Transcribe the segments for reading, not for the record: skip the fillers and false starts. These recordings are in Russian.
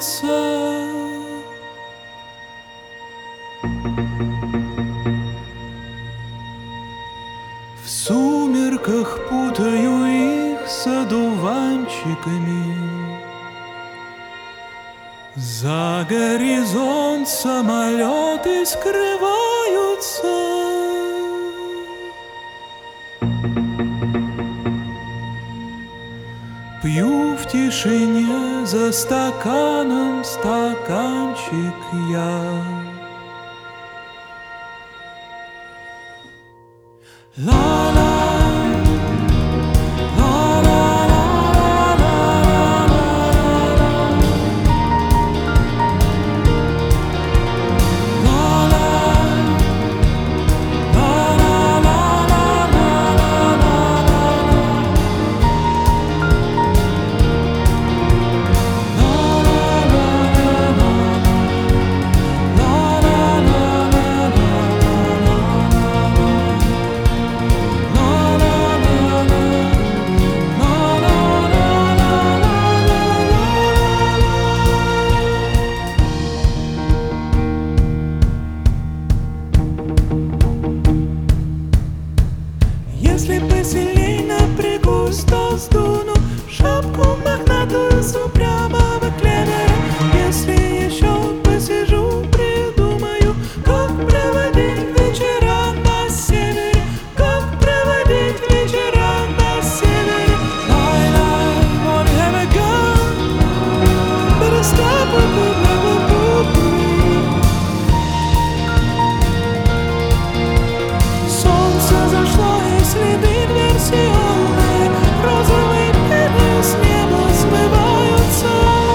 сбываются. В сумерках путаю их с одуванчиками. За горизонт самолеты скрываются. Пью в тишине за стаканом стаканчик я. Ла-ла. Если посильней напрягусь, то сдуну шапку мохнатую с упрямого клевера. Если еще посижу, придумаю, как проводить вечера на севере, как проводить вечера на севере. I wanna have a gun, but I stop with the never put me. Солнце зашло, и следы инверсионные, розовые пены с неба смываются.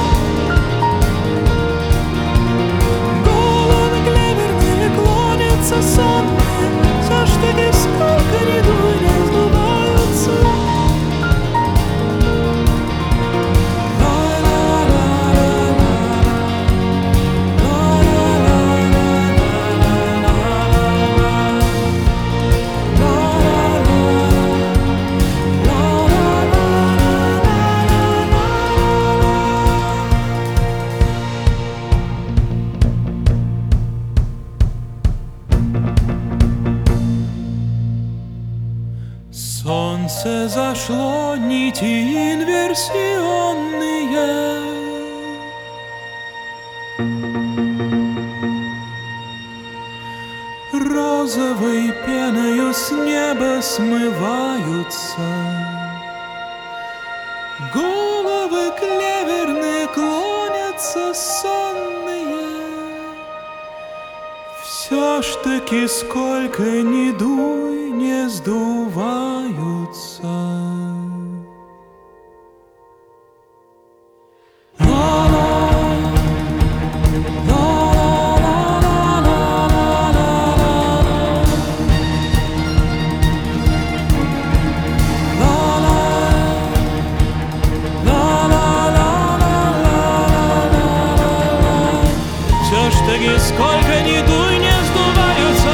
Головы клеверные клонятся сонные, все штыки сколько ни дуй не сдуваются. Солнце зашло, нити инверсионные. Розовой пеною с неба смываются. Головы клеверные клонятся сонные. Все штыки сколько ни дуй, не сдуваются. Все штыки сколько ни дуй, не сдуваются.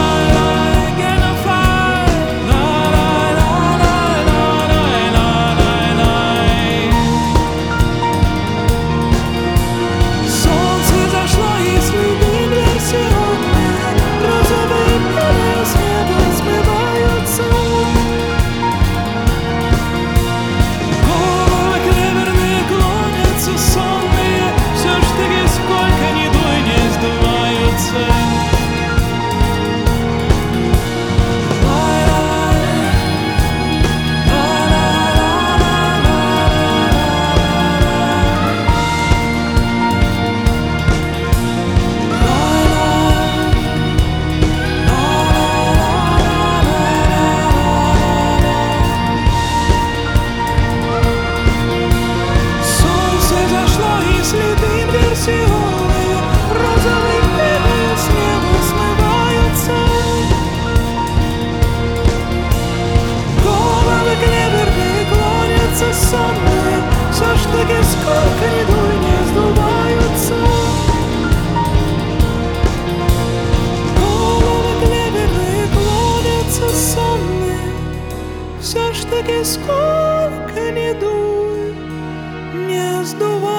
Сколько ни дуй, не сдуваются. Головы клеверные клонятся сонные. Все штыки сколько ни дуй, не сдуваются.